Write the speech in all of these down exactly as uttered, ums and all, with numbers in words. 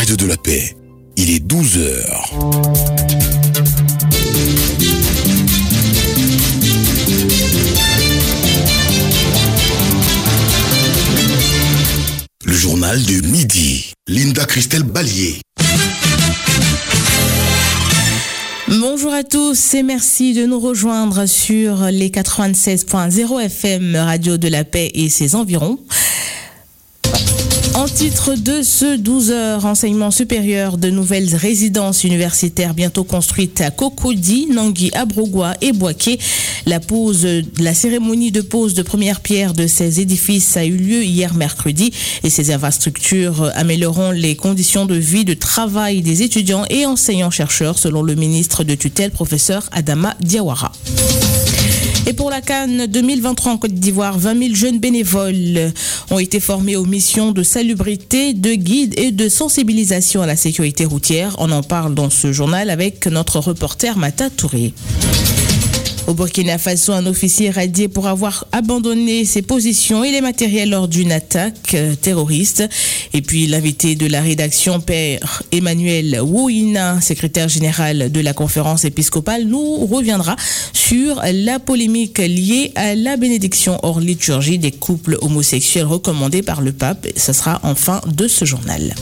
Radio de la Paix, il est douze heures. Le journal de midi. Linda Christelle Ballier. Bonjour à tous et merci de nous rejoindre sur les quatre-vingt-seize point zéro F M Radio de la Paix et ses environs. En titre de ce douze heures, enseignement supérieur, de nouvelles résidences universitaires bientôt construites à Cocody, Nangui, Abrogwa et Boaké. La pose, la cérémonie de pose de première pierre de ces édifices a eu lieu hier mercredi et ces infrastructures amélioreront les conditions de vie, de travail des étudiants et enseignants-chercheurs selon le ministre de tutelle, professeur Adama Diawara. Et pour la Cannes deux mille vingt-trois en Côte d'Ivoire, vingt mille jeunes bénévoles ont été formés aux missions de salubrité, de guide et de sensibilisation à la sécurité routière. On en parle dans ce journal avec notre reporter Mata Touré. Au Burkina Faso, un officier radié pour avoir abandonné ses positions et les matériels lors d'une attaque terroriste. Et puis l'invité de la rédaction, Père Emmanuel Wouina, secrétaire général de la conférence épiscopale, nous reviendra sur la polémique liée à la bénédiction hors liturgie des couples homosexuels recommandés par le pape. Ce sera en fin de ce journal.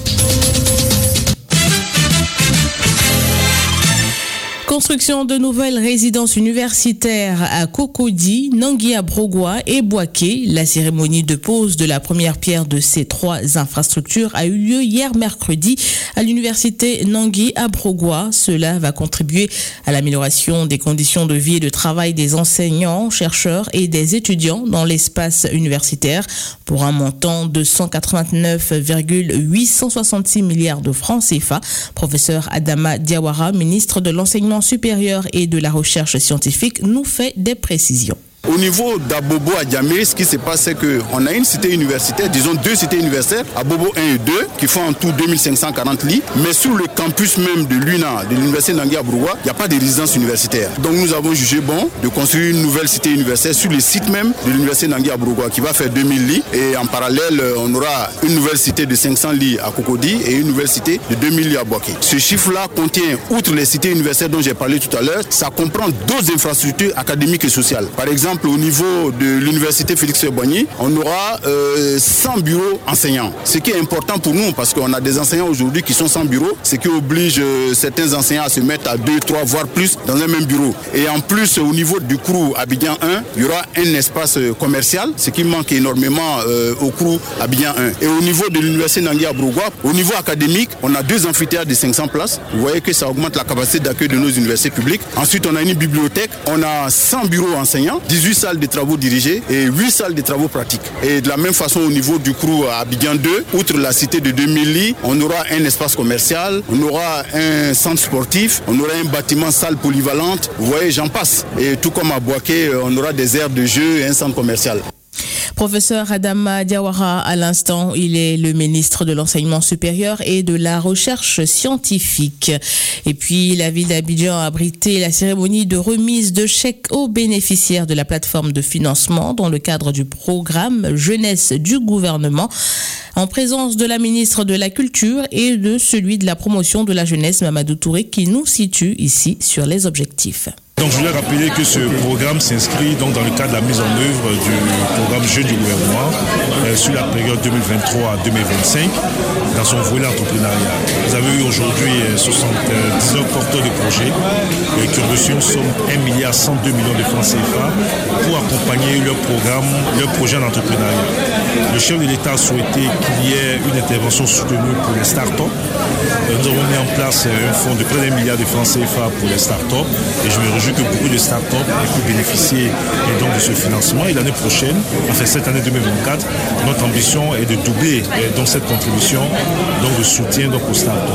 Construction de nouvelles résidences universitaires à Cocody, Nangui, Abrogwa et Boaké. La cérémonie de pose de la première pierre de ces trois infrastructures a eu lieu hier mercredi à l'université Nangui, Abrogwa. Cela va contribuer à l'amélioration des conditions de vie et de travail des enseignants, chercheurs et des étudiants dans l'espace universitaire pour un montant de cent quatre-vingt-neuf virgule huit cent soixante-six milliards de francs C F A. Professeur Adama Diawara, ministre de l'enseignement supérieur et de la recherche scientifique, nous fait des précisions. Au niveau d'Abobo à Djamé, ce qui se passe, c'est qu'on a une cité universitaire, disons deux cités universitaires, Abobo un et deux, qui font en tout deux mille cinq cent quarante lits. Mais sur le campus même de l'U N A, de l'université Nangui Abrogwa, il n'y a pas de résidence universitaire. Donc nous avons jugé bon de construire une nouvelle cité universitaire sur le site même de l'université Nangui Abrogwa, qui va faire deux mille lits. Et en parallèle, on aura une nouvelle cité de cinq cents lits à Cocody et une nouvelle cité de deux mille lits à Boaké. Ce chiffre-là contient, outre les cités universitaires dont j'ai parlé tout à l'heure, ça comprend d'autres infrastructures académiques et sociales. Par exemple, au niveau de l'université Félix-Houphouët-Boigny, on aura euh, cent bureaux enseignants. Ce qui est important pour nous, parce qu'on a des enseignants aujourd'hui qui sont sans bureau, ce qui oblige euh, certains enseignants à se mettre à deux, trois, voire plus dans un même bureau. Et en plus, au niveau du C R U Abidjan un, il y aura un espace commercial, ce qui manque énormément euh, au C R U Abidjan un. Et au niveau de l'université Nangui Abrogwa, au niveau académique, on a deux amphithéâtres de cinq cents places. Vous voyez que ça augmente la capacité d'accueil de nos universités publiques. Ensuite, on a une bibliothèque, on a cent bureaux enseignants, dix-huit salles de travaux dirigés et huit salles de travaux pratiques. Et de la même façon au niveau du C R U à Abidjan deux, outre la cité de deux mille lits, on aura un espace commercial, on aura un centre sportif, on aura un bâtiment salle polyvalente, vous voyez, j'en passe. Et tout comme à Boaké, on aura des aires de jeu et un centre commercial. Professeur Adama Diawara, à l'instant, il est le ministre de l'enseignement supérieur et de la recherche scientifique. Et puis, la ville d'Abidjan a abrité la cérémonie de remise de chèques aux bénéficiaires de la plateforme de financement dans le cadre du programme Jeunesse du gouvernement, en présence de la ministre de la Culture et de celui de la promotion de la jeunesse, Mamadou Touré, qui nous situe ici sur les objectifs. Donc je voulais rappeler que ce programme s'inscrit donc dans le cadre de la mise en œuvre du programme Jeunes du gouvernement euh, sur la période deux mille vingt-trois à deux mille vingt-cinq dans son volet entrepreneuriat. Vous avez eu aujourd'hui soixante-dix-neuf porteurs de projets euh, qui ont reçu une somme un milliard cent deux millions de francs C F A pour accompagner leur programme, leur projet d'entrepreneuriat. Le chef de l'État a souhaité qu'il y ait une intervention soutenue pour les start-up. Euh, nous avons mis en place un fonds de près d'un milliard de francs C F A pour les start-up et je me réjouis que beaucoup de start-up aient pu bénéficier donc de ce financement. Et l'année prochaine, enfin cette année deux mille vingt-quatre, notre ambition est de doubler donc cette contribution donc de soutien donc aux start-up.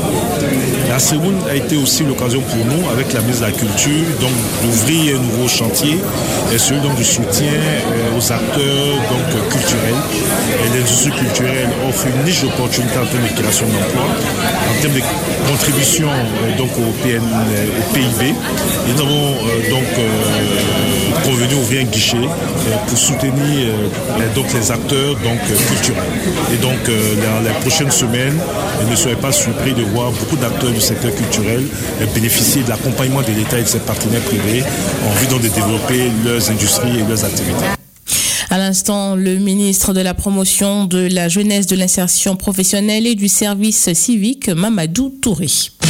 La cérémonie a été aussi l'occasion pour nous, avec la ministre de la Culture, donc d'ouvrir un nouveau chantier, et celui donc du soutien aux acteurs donc culturels. Et l'industrie culturelle offre une niche d'opportunités en termes de création d'emplois, en termes de contribution donc au, P N, au P I B. Et nous avons euh, donc euh, convenu ouvrir un guichet euh, pour soutenir euh, donc les acteurs donc euh, culturels. Et donc euh, dans les prochaines semaines, ne soyez pas surpris de voir beaucoup d'acteurs du secteur culturel euh, bénéficier de l'accompagnement de l'État et de ses partenaires privés en vue donc de développer leurs industries et leurs activités. À l'instant, le ministre de la Promotion de la Jeunesse, de l'Insertion professionnelle et du Service civique, Mamadou Touré.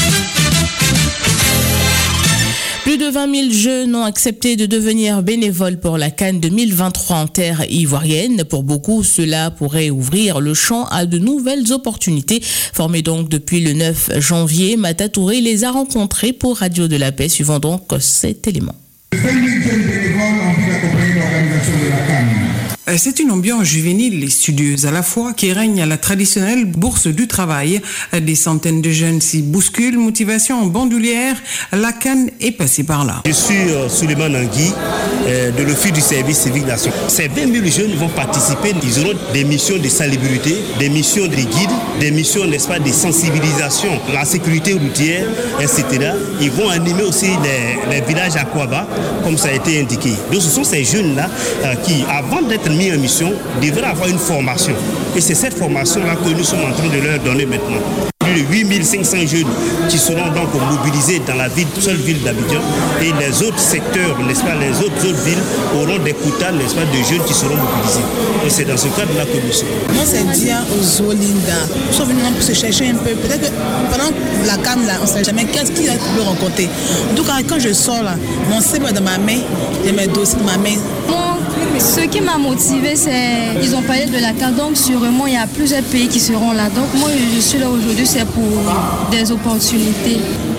Plus de vingt mille jeunes ont accepté de devenir bénévoles pour la CAN deux mille vingt-trois en terre ivoirienne. Pour beaucoup, cela pourrait ouvrir le champ à de nouvelles opportunités. Formé donc depuis le neuf janvier, Mata Touré les a rencontrés pour Radio de la Paix. Suivant donc cet élément. vingt mille jeunes bénévoles ont pu accompagner l'organisation de la CAN. C'est une ambiance juvénile et studieuse à la fois qui règne à la traditionnelle bourse du travail. Des centaines de jeunes s'y bousculent, motivation en bandoulière. La CAN est passée par là. Je suis euh, Souleymane Nangui, euh, de l'Office du service civique national. Ces vingt mille jeunes vont participer. Ils auront des missions de salubrité, des missions de guide, des missions, n'est-ce pas, de sensibilisation, la sécurité routière, et cetera. Ils vont animer aussi les, les villages à Kouaba, comme ça a été indiqué. Donc ce sont ces jeunes-là euh, qui, avant d'être mis en mission, devraient avoir une formation. Et c'est cette formation-là que nous sommes en train de leur donner maintenant. Plus de huit mille cinq cents jeunes qui seront donc mobilisés dans la ville, seule ville d'Abidjan, et les autres secteurs, n'est-ce pas, les autres, autres villes auront des quotas, n'est-ce pas, de jeunes qui seront mobilisés. Et c'est dans ce cadre-là que nous sommes. Moi, c'est Dia Ozolinda. Nous sommes venus pour se chercher un peu. Peut-être que pendant la CAN, là, on ne sait jamais qu'est-ce qu'il a pu rencontrer. En tout cas, quand je sors là, mon C V est dans ma main, j'ai mes dossiers dans ma main. Ce qui m'a motivé, c'est qu'ils ont parlé de la CAN, donc sûrement il y a plusieurs pays qui seront là. Donc moi je suis là aujourd'hui, c'est pour des opportunités.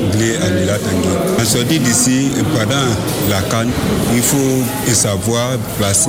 En sortie d'ici, pendant la CAN, il faut savoir placer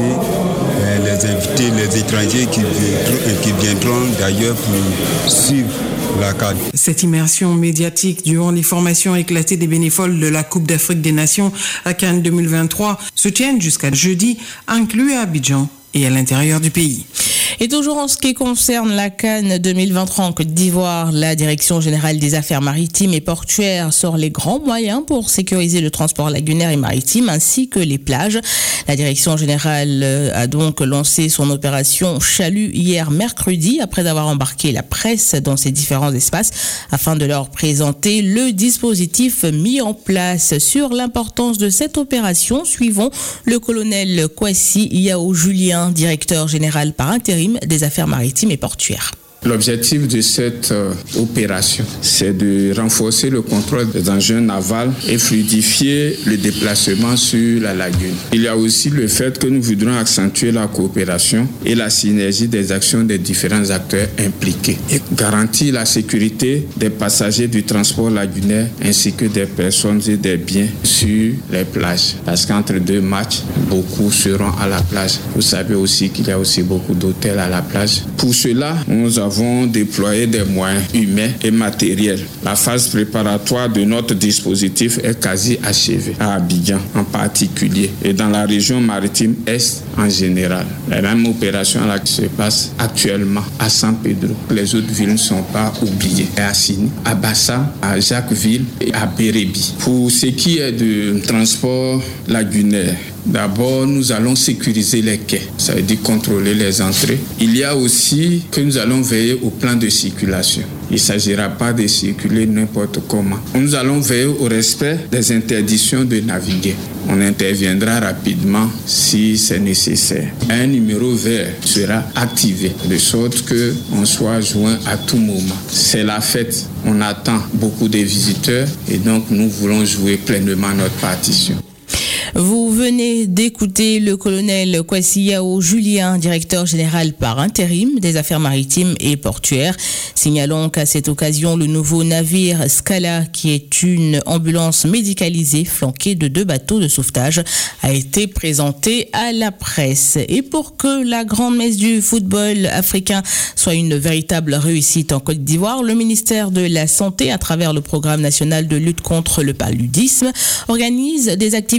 les invités, les étrangers qui viendront, qui viendront d'ailleurs pour suivre la CAN. Cette immersion médiatique durant les formations éclatées des bénévoles de la Coupe d'Afrique des Nations à CAN deux mille vingt-trois se tiennent jusqu'à jeudi, inclus à Abidjan et à l'intérieur du pays. Et toujours en ce qui concerne la CAN deux mille vingt-trois en Côte d'Ivoire, la Direction générale des affaires maritimes et portuaires sort les grands moyens pour sécuriser le transport lagunaire et maritime ainsi que les plages. La Direction générale a donc lancé son opération Chalut hier mercredi après avoir embarqué la presse dans ces différents espaces afin de leur présenter le dispositif mis en place. Sur l'importance de cette opération, suivons le colonel Kwasi Yao Julien, directeur général par intérim des affaires maritimes et portuaires. L'objectif de cette euh, opération, c'est de renforcer le contrôle des engins navals et fluidifier le déplacement sur la lagune. Il y a aussi le fait que nous voudrons accentuer la coopération et la synergie des actions des différents acteurs impliqués et garantir la sécurité des passagers du transport lagunaire ainsi que des personnes et des biens sur les plages. Parce qu'entre deux matchs, beaucoup seront à la plage. Vous savez aussi qu'il y a aussi beaucoup d'hôtels à la plage. Pour cela, nous avons avons déployé des moyens humains et matériels. La phase préparatoire de notre dispositif est quasi achevée, à Abidjan en particulier et dans la région maritime Est en général. La même opération là qui se passe actuellement à San Pedro. Les autres villes ne sont pas oubliées. À Assini, à Bassa, à Jacquesville et à Bérébi. Pour ce qui est du transport lagunaire, d'abord, nous allons sécuriser les quais, ça veut dire contrôler les entrées. Il y a aussi que nous allons veiller au plan de circulation. Il ne s'agira pas de circuler n'importe comment. Nous allons veiller au respect des interdictions de naviguer. On interviendra rapidement si c'est nécessaire. Un numéro vert sera activé de sorte qu'on soit joint à tout moment. C'est la fête. On attend beaucoup de visiteurs et donc nous voulons jouer pleinement notre partition. Vous venez d'écouter le colonel Kwasi Yao Julien, directeur général par intérim des affaires maritimes et portuaires. Signalons qu'à cette occasion, le nouveau navire Scala, qui est une ambulance médicalisée flanquée de deux bateaux de sauvetage, a été présenté à la presse. Et pour que la grande messe du football africain soit une véritable réussite en Côte d'Ivoire, le ministère de la Santé, à travers le programme national de lutte contre le paludisme, organise des activités de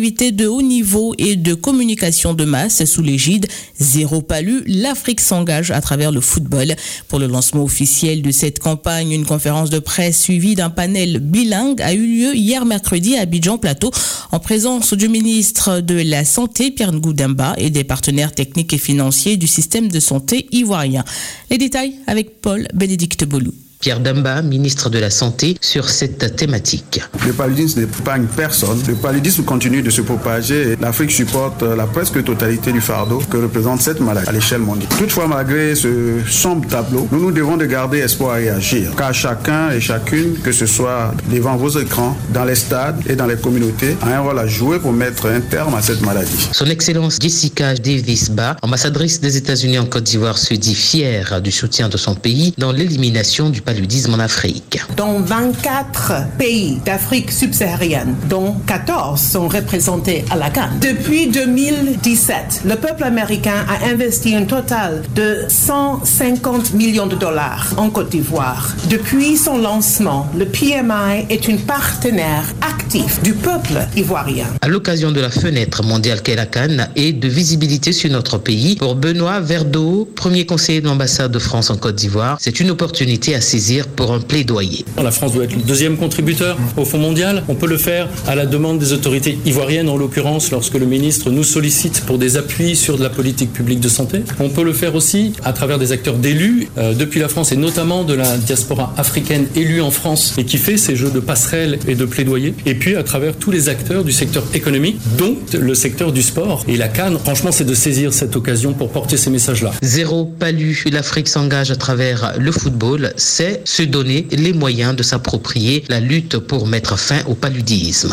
haut niveau et de communication de masse sous l'égide Zéro Palu. L'Afrique s'engage à travers le football. Pour le lancement officiel de cette campagne, une conférence de presse suivie d'un panel bilingue a eu lieu hier mercredi à Abidjan Plateau en présence du ministre de la Santé Pierre Ngou Demba et des partenaires techniques et financiers du système de santé ivoirien. Les détails avec Paul Bénédicte Bolou. Pierre Demba, ministre de la Santé, sur cette thématique. Le paludisme n'épargne personne. Le paludisme continue de se propager et l'Afrique supporte la presque totalité du fardeau que représente cette maladie à l'échelle mondiale. Toutefois, malgré ce sombre tableau, nous nous devons de garder espoir et agir. Car chacun et chacune, que ce soit devant vos écrans, dans les stades et dans les communautés, a un rôle à jouer pour mettre un terme à cette maladie. Son Excellence Jessica Davis-Ba, ambassadrice des États-Unis en Côte d'Ivoire, se dit fière du soutien de son pays dans l'élimination du paludisme en Afrique. Dans vingt-quatre pays d'Afrique subsaharienne, dont quatorze sont représentés à la CAN. Depuis deux mille dix-sept, le peuple américain a investi un total de cent cinquante millions de dollars en Côte d'Ivoire. Depuis son lancement, le P M I est un partenaire actif du peuple ivoirien. À l'occasion de la fenêtre mondiale qu'est la CAN et de visibilité sur notre pays, pour Benoît Verdeau, premier conseiller de l'ambassade de France en Côte d'Ivoire, c'est une opportunité à saisir pour un plaidoyer. La France doit être le deuxième contributeur au Fonds mondial. On peut le faire à la demande des autorités ivoiriennes, en l'occurrence lorsque le ministre nous sollicite pour des appuis sur de la politique publique de santé. On peut le faire aussi à travers des acteurs d'élus euh, depuis la France et notamment de la diaspora africaine élue en France et qui fait ces jeux de passerelle et de plaidoyer. Et puis à travers tous les acteurs du secteur économique, dont le secteur du sport. Et la CAN, franchement, c'est de saisir cette occasion pour porter ces messages-là. Zéro Palu, l'Afrique s'engage à travers le football, c'est se donner les moyens de s'approprier la lutte pour mettre fin au paludisme.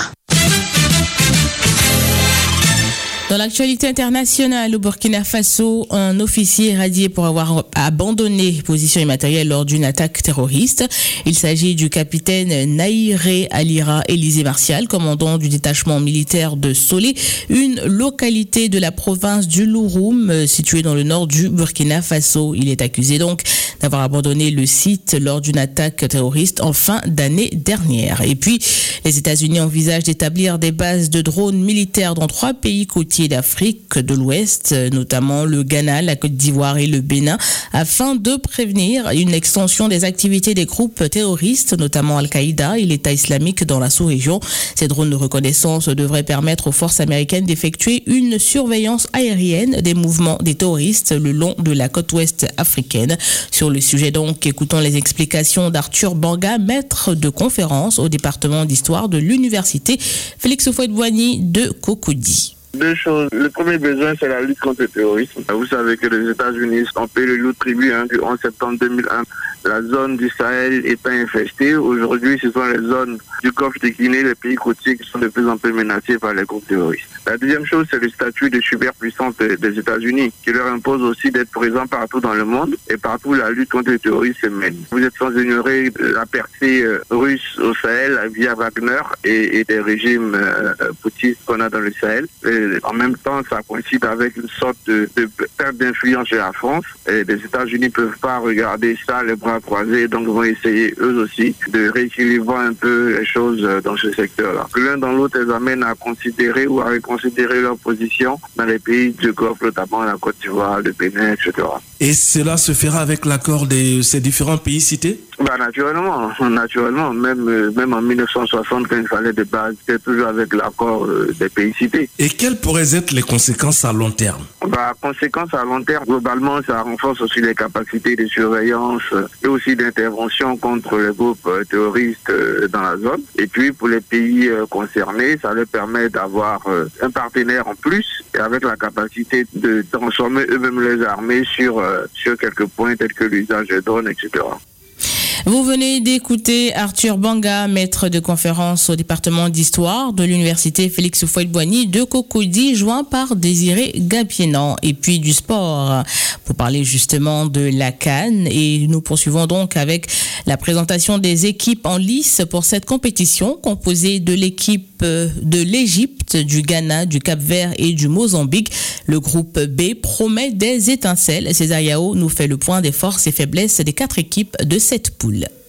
Dans l'actualité internationale, au Burkina Faso, un officier radié pour avoir abandonné position immatérielle lors d'une attaque terroriste. Il s'agit du capitaine Naïré Alira Élisée Martial, commandant du détachement militaire de Solé, une localité de la province du Louroum, située dans le nord du Burkina Faso. Il est accusé donc d'avoir abandonné le site lors d'une attaque terroriste en fin d'année dernière. Et puis, les États-Unis envisagent d'établir des bases de drones militaires dans trois pays côtiers d'Afrique de l'Ouest, notamment le Ghana, la Côte d'Ivoire et le Bénin, afin de prévenir une extension des activités des groupes terroristes, notamment Al-Qaïda et l'État islamique dans la sous-région. Ces drones de reconnaissance devraient permettre aux forces américaines d'effectuer une surveillance aérienne des mouvements des terroristes le long de la côte ouest africaine. Sur le sujet donc, écoutons les explications d'Arthur Banga, maître de conférence au département d'histoire de l'université Félix Houphouët-Boigny de Cocody. Deux choses. Le premier besoin, c'est la lutte contre le terrorisme. Vous savez que les États-Unis ont payé le lourd tribut hein, du onze septembre deux mille un. La zone du Sahel étant infestée. Aujourd'hui, ce sont les zones du Golfe de Guinée, les pays côtiers qui sont de plus en plus menacés par les groupes terroristes. La deuxième chose, c'est le statut de superpuissance des États-Unis, qui leur impose aussi d'être présents partout dans le monde et partout où la lutte contre le terrorisme se mène. Vous êtes sans ignorer la percée russe au Sahel via Wagner et, et des régimes euh, poutistes qu'on a dans le Sahel. Et en même temps, ça coïncide avec une sorte de, de perte d'influence chez la France. Et les États-Unis ne peuvent pas regarder ça les bras croisés, donc vont essayer eux aussi de rééquilibrer un peu les choses dans ce secteur-là. L'un dans l'autre les amène à considérer ou à reconsidérer leur position dans les pays du Golfe, notamment la Côte d'Ivoire, le Bénin, et cetera. Et cela se fera avec l'accord de ces différents pays cités? Bah naturellement, naturellement, même même en mille neuf cent soixante, quand il fallait des bases, c'était toujours avec l'accord euh, des pays cités. Et quelles pourraient être les conséquences à long terme? Bah conséquences à long terme, globalement, ça renforce aussi les capacités de surveillance euh, et aussi d'intervention contre les groupes euh, terroristes euh, dans la zone. Et puis pour les pays euh, concernés, ça leur permet d'avoir euh, un partenaire en plus et avec la capacité de transformer eux-mêmes les armées sur euh, sur quelques points tels que l'usage de drones, et cetera. Vous venez d'écouter Arthur Banga, maître de conférence au département d'histoire de l'université Félix Houphouët-Boigny de Cocody, joint par Désiré Gapiénan. Et puis du sport, pour parler justement de la CAN. Et nous poursuivons donc avec la présentation des équipes en lice pour cette compétition, composée de l'équipe de l'Égypte, du Ghana, du Cap-Vert et du Mozambique. Le groupe B promet des étincelles. César Yao nous fait le point des forces et faiblesses des quatre équipes de cette poule.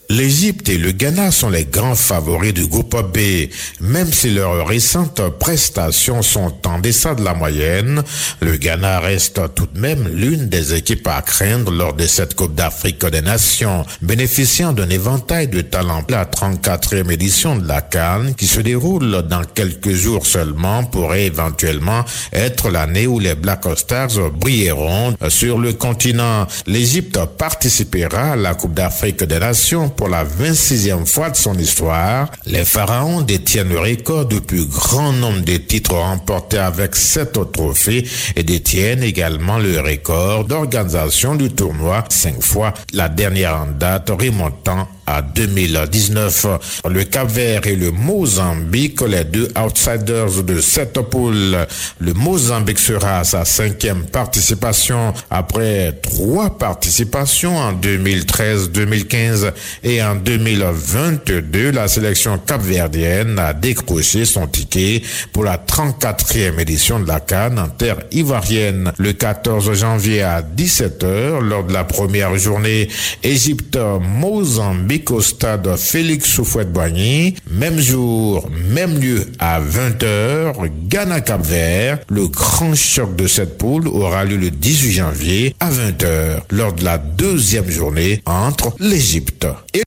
L'Égypte et le Ghana sont les grands favoris du groupe B. Même si leurs récentes prestations sont en deçà de la moyenne, le Ghana reste tout de même l'une des équipes à craindre lors de cette Coupe d'Afrique des Nations, bénéficiant d'un éventail de talents. La trente-quatrième édition de la CAN, qui se déroule dans quelques jours seulement, pourrait éventuellement être l'année où les Black Stars brilleront sur le continent. L'Égypte participera à la Coupe d'Afrique des Nations pour la vingt-sixième fois de son histoire. Les Pharaons détiennent le record du plus grand nombre de titres remportés avec sept trophées et détiennent également le record d'organisation du tournoi, cinq fois, la dernière en date remontant à deux mille dix-neuf. Le Cap-Vert et le Mozambique, les deux outsiders de cette poule. Le Mozambique sera à sa cinquième participation après trois participations en deux mille treize, deux mille quinze et en deux mille vingt-deux. La sélection capverdienne a décroché son ticket pour la trente-quatrième édition de la CAN en terre ivoirienne le quatorze janvier à dix-sept heures lors de la première journée Égypte-Mozambique au stade Félix Houphouët-Boigny. Même jour, même lieu à vingt heures, Ghana-Cap-Vert. Le grand choc de cette poule aura lieu le dix-huit janvier à vingt heures lors de la deuxième journée entre l'Égypte et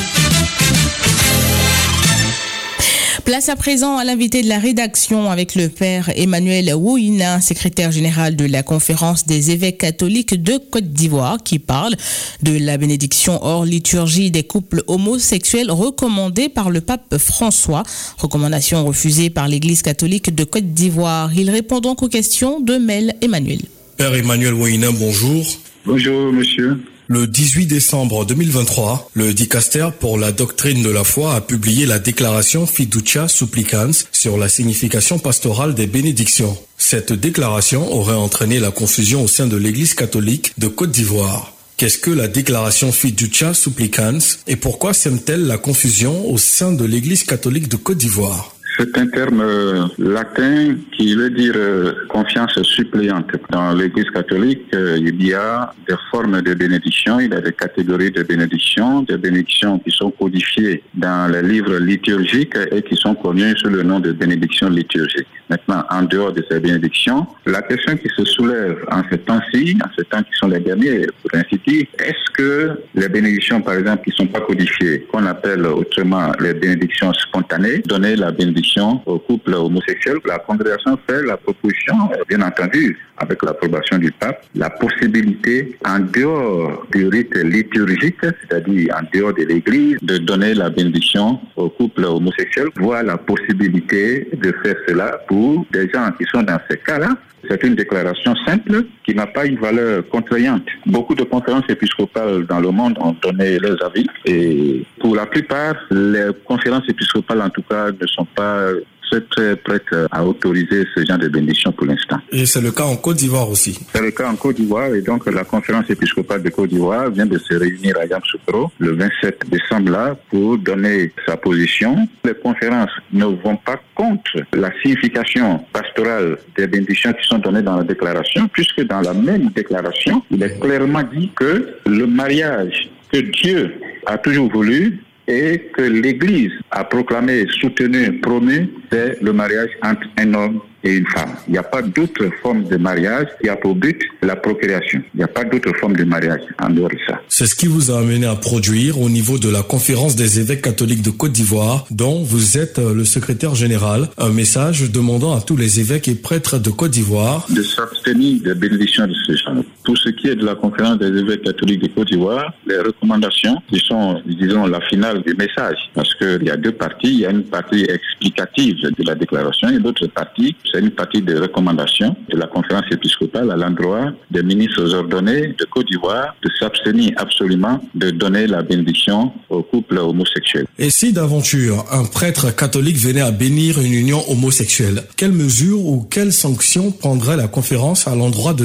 Place à présent à l'invité de la rédaction avec le père Emmanuel Ouina, secrétaire général de la Conférence des évêques catholiques de Côte d'Ivoire, qui parle de la bénédiction hors liturgie des couples homosexuels recommandée par le pape François. Recommandation refusée par l'Église catholique de Côte d'Ivoire. Il répond donc aux questions de Mel Emmanuel. Père Emmanuel Ouina, bonjour. Bonjour, monsieur. Le dix-huit décembre deux mille vingt-trois, le dicaster pour la doctrine de la foi a publié la déclaration Fiducia Supplicans sur la signification pastorale des bénédictions. Cette déclaration aurait entraîné la confusion au sein de l'Église catholique de Côte d'Ivoire. Qu'est-ce que la déclaration Fiducia Supplicans et pourquoi sème-t-elle la confusion au sein de l'Église catholique de Côte d'Ivoire? C'est un terme euh, latin qui veut dire euh, confiance suppléante. Dans l'Église catholique, euh, il y a des formes de bénédiction, il y a des catégories de bénédiction, des bénédictions qui sont codifiées dans les livres liturgiques et qui sont connues sous le nom de bénédictions liturgiques. Maintenant, en dehors de ces bénédictions, la question qui se soulève en ces temps-ci, en ces temps qui sont les derniers, pour ainsi dire, est-ce que les bénédictions, par exemple, qui ne sont pas codifiées, qu'on appelle autrement les bénédictions spontanées, donner la bénédiction au couple homosexuel, la congrégation fait la proposition, bien entendu, avec l'approbation du pape, la possibilité, en dehors du rite liturgique, c'est-à-dire en dehors de l'église, de donner la bénédiction au couple homosexuel, voire la possibilité de faire cela pour des gens qui sont dans ces cas-là. C'est une déclaration simple qui n'a pas une valeur contraignante. Beaucoup de conférences épiscopales dans le monde ont donné leurs avis et pour la plupart, les conférences épiscopales en tout cas ne sont pas très prêtes à autoriser ce genre de bénédiction pour l'instant. Et c'est le cas en Côte d'Ivoire aussi. C'est le cas en Côte d'Ivoire et donc la conférence épiscopale de Côte d'Ivoire vient de se réunir à Yamoussoukro le vingt-sept décembre là pour donner sa position. Les conférences ne vont pas contre la signification pastorale des bénédictions qui sont données dans la déclaration, puisque dans la même déclaration, il est clairement dit que le mariage que Dieu a toujours voulu et que l'Église a proclamé, soutenu, promu, c'est le mariage entre un homme et une femme. Il n'y a pas d'autre forme de mariage qui a pour but la procréation. Il n'y a pas d'autre forme de mariage en dehors de ça. C'est ce qui vous a amené à produire au niveau de la Conférence des évêques catholiques de Côte d'Ivoire, dont vous êtes le secrétaire général, un message demandant à tous les évêques et prêtres de Côte d'Ivoire de s'abstenir des bénédictions de ce genre. Pour ce qui est de la Conférence des évêques catholiques de Côte d'Ivoire, les recommandations qui sont, disons, la finale du message, parce qu'il y a deux parties. Il y a une partie explicative de la déclaration et l'autre partie, c'est une partie de recommandations de la conférence épiscopale à l'endroit des ministres ordonnés de Côte d'Ivoire de s'abstenir absolument de donner la bénédiction aux couples homosexuels. Et si d'aventure un prêtre catholique venait à bénir une union homosexuelle, quelles mesures ou quelles sanctions prendrait la conférence à l'endroit de ce dernier ?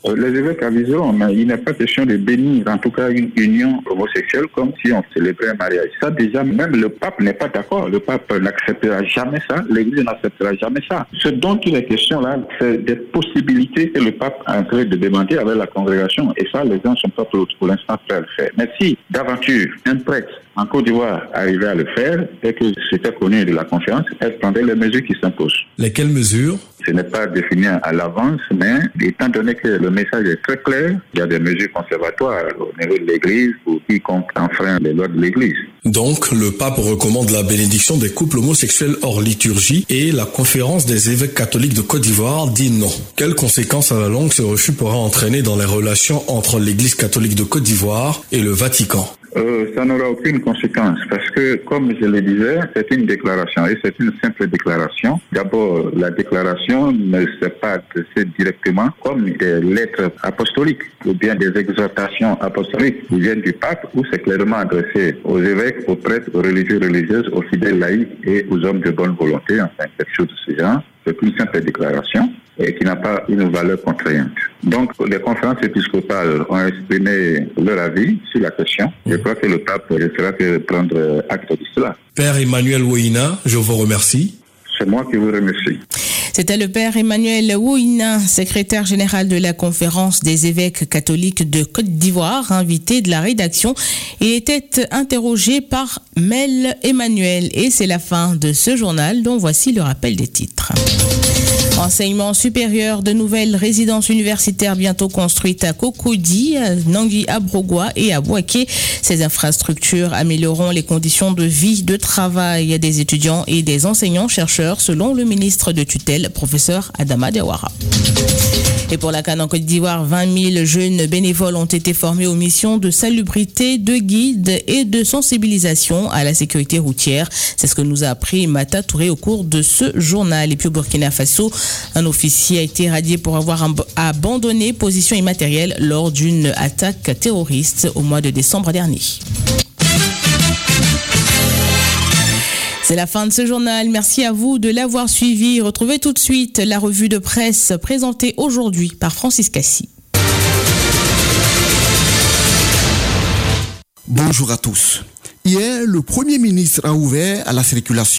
Euh, les évêques aviseront, mais il n'est pas question de bénir, en tout cas, une union homosexuelle comme si on célébrait un mariage. Ça, déjà, même le pape n'est pas d'accord. Le pape n'acceptera jamais ça. L'Église n'acceptera jamais ça. Ce dont il est question là, c'est des possibilités que le pape est en train de demander avec la congrégation. Et ça, les gens ne sont pas pour, pour l'instant prêts à le faire. Mais si, d'aventure, un prêtre en Côte d'Ivoire arrivait à le faire et que c'était connu de la conférence, elle prendrait les mesures qui s'imposent. Lesquelles mesures? Ce n'est pas défini à l'avance, mais étant donné que le message est très clair, il y a des mesures conservatoires au niveau de l'Église pour quiconque enfreint les lois de l'Église. Donc, le pape recommande la bénédiction des couples homosexuels hors liturgie et la conférence des évêques catholiques de Côte d'Ivoire dit non. Quelles conséquences à la longue ce refus pourra entraîner dans les relations entre l'Église catholique de Côte d'Ivoire et le Vatican? Euh, ça n'aura aucune conséquence parce que, comme je le disais, c'est une déclaration et c'est une simple déclaration. D'abord, la déclaration ne s'est pas adressée directement comme des lettres apostoliques ou bien des exhortations apostoliques qui viennent du pape où c'est clairement adressé aux évêques, aux prêtres, aux religieux, religieuses, aux fidèles laïcs et aux hommes de bonne volonté, enfin quelque chose de ce genre. C'est une simple déclaration et qui n'a pas une valeur contraignante. Donc, les conférences épiscopales ont exprimé leur avis sur la question. Je crois que le pape ne fera que prendre acte de cela. Père Emmanuel Woina, je vous remercie. C'est moi qui vous remercie. C'était le père Emmanuel Woina, secrétaire général de la conférence des évêques catholiques de Côte d'Ivoire, invité de la rédaction. Il était interrogé par Mel Emmanuel et c'est la fin de ce journal dont voici le rappel des titres. Enseignement supérieur, de nouvelles résidences universitaires bientôt construites à Cocody, Nangui, à Brogua et à Bouaké. Ces infrastructures amélioreront les conditions de vie, de travail des étudiants et des enseignants-chercheurs, selon le ministre de tutelle, professeur Adama Diawara. Et pour la CAN en Côte d'Ivoire, vingt mille jeunes bénévoles ont été formés aux missions de salubrité, de guide et de sensibilisation à la sécurité routière. C'est ce que nous a appris Mata Touré au cours de ce journal. Et puis au Burkina Faso, un officier a été radié pour avoir abandonné position immatérielle lors d'une attaque terroriste au mois de décembre dernier. C'est la fin de ce journal. Merci à vous de l'avoir suivi. Retrouvez tout de suite la revue de presse présentée aujourd'hui par Francis Cassi. Bonjour à tous. Hier, le Premier ministre a ouvert à la circulation